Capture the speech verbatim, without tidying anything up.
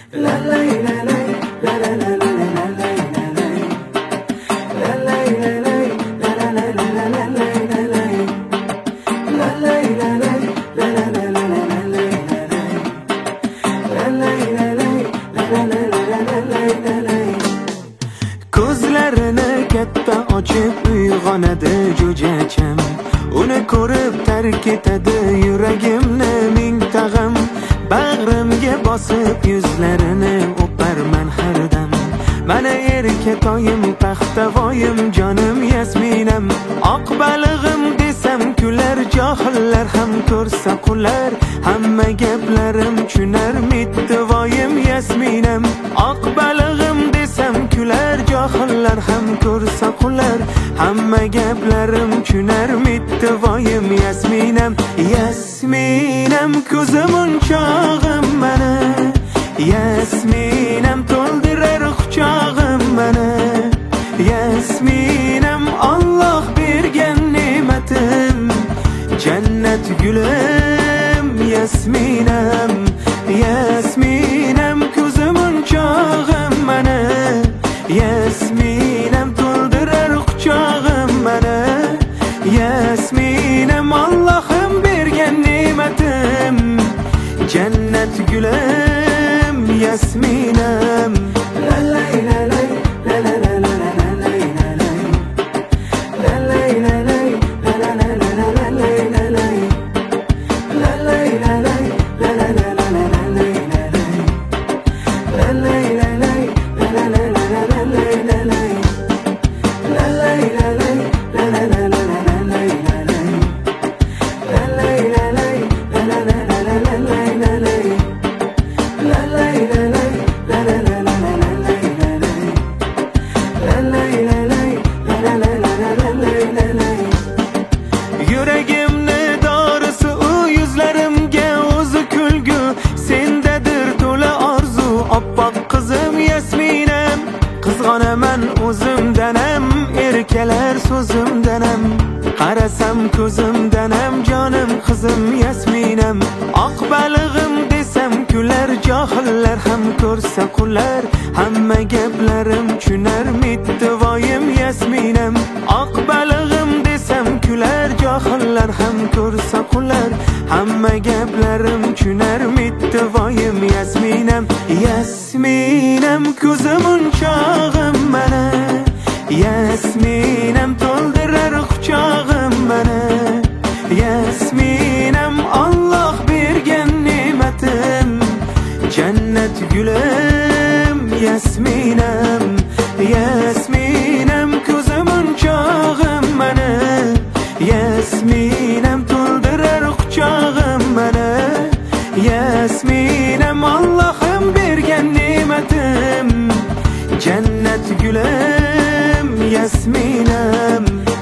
Ko'zlarini katta ochib uyg'onadi jo'jacham, uni ko'rib tark etadi yuragimni ming tag'in. Bag'rimga bosib yuzlarini o'parman har dam. Mana erkatoyim, paxtavoyim, jonim Yasminam. Oq balig'im desam kular, johillar ham ko'rsa qular. Hamma gaplarim tushunar, mittivoyim Yasminam. Oq balig'im desam kular, johillar ham ko'rsa qular. Hamma gaplarim tushunar, mittivoyim Yasminam. Yasminam ko'zim unchog'im mana, Yasminam to'ldirar quchog'im mana. Yasminam Alloh bergan ne'matim, jannat gulim Yasminam. Yasminam ko'zim unchog'im mana, Yasminam to'ldirar quchog'im mana. Yasminam Allohim bergan ne'matim, jannat gulim Yasminam. La la la la la la la la la la la la la la la Yuragimni dorisi u, yuzlarimga o'zi kulgu. Sendadir to'la orzu, oppoq qizim Yasminam. Qizg'onaman o'zimdanam, erkalar so'zimdanam. Qarasam ko'zimdanam, jonim qizim Yasminam. Oq balig'im desam kular, johillar ham ko'rsa qular. Hamma gaplarim tushunar, mittivoyim Yasminam. Oq balig'im desam kular, johillar ham ko'rsa qular. Hamma gaplarim tushunar, mittivoyim Yasminam. Yasminam ko'zim unchog'im mana, Yasminam to'ldirar quchog'im mana. Yasminam Alloh bergan ne'matim, jannat gulim Yasminam. Yasminam ko'zim unchog'im mana, Yasminam to'ldirar quchog'im mana. Yasminam Allohim bergan ne'matim, jannat gulim Yasminam.